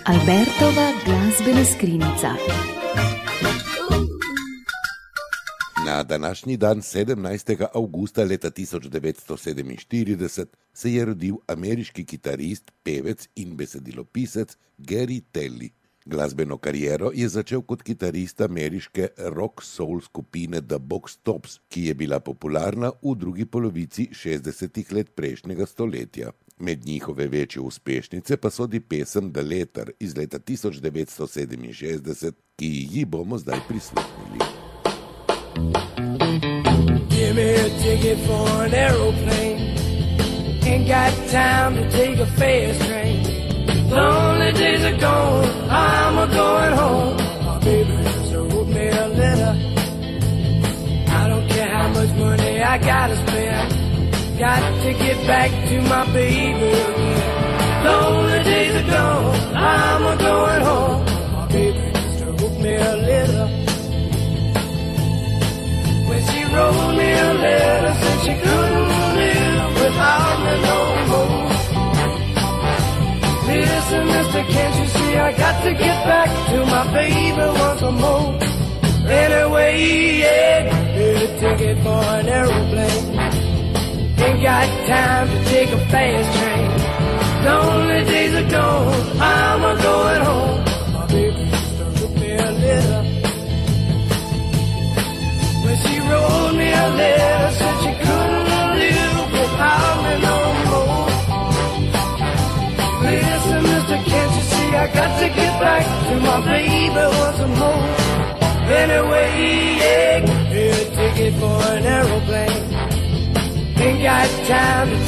Albertova glazbena skrinjica. Na današnji dan, 17. avgusta leta 1947, se je rodil ameriški kitarist, pevec in besedilopisec Gary Talley. Glasbeno kariero je začel kot kitarist ameriške rock-soul skupine The Box Tops, ki je bila popularna v drugi polovici 60. let prejšnjega stoletja. Med njihove večje uspešnice pa sodi pesem The Letter iz leta 1967, ki ji bomo zdaj prisluhnili. Give me a ticket for an aeroplane. Ain't got time to take a fast train. Lonely days are gone, I'm a-going home. My baby just wrote me a letter. I don't care how much money I gotta spend. Got to get back to my baby again. Lonely days are gone, I'm a-going home. My baby just wrote me a letter. When she wrote me a letter, said she couldn't live without me no more. Listen, mister, can't you see I got to get back to my baby once more. Anyway, yeah, get a ticket for an aeroplane. Ain't got time to take a fast train. Lonely days are gone, I'm a-going home. My baby just wrote me a letter. When she wrote me a letter, said she couldn't live without me no more. Listen, mister, can't you see I got to get back to my baby once more. Anyway, yeah, get a ticket for an aeroplane. Ain't got time to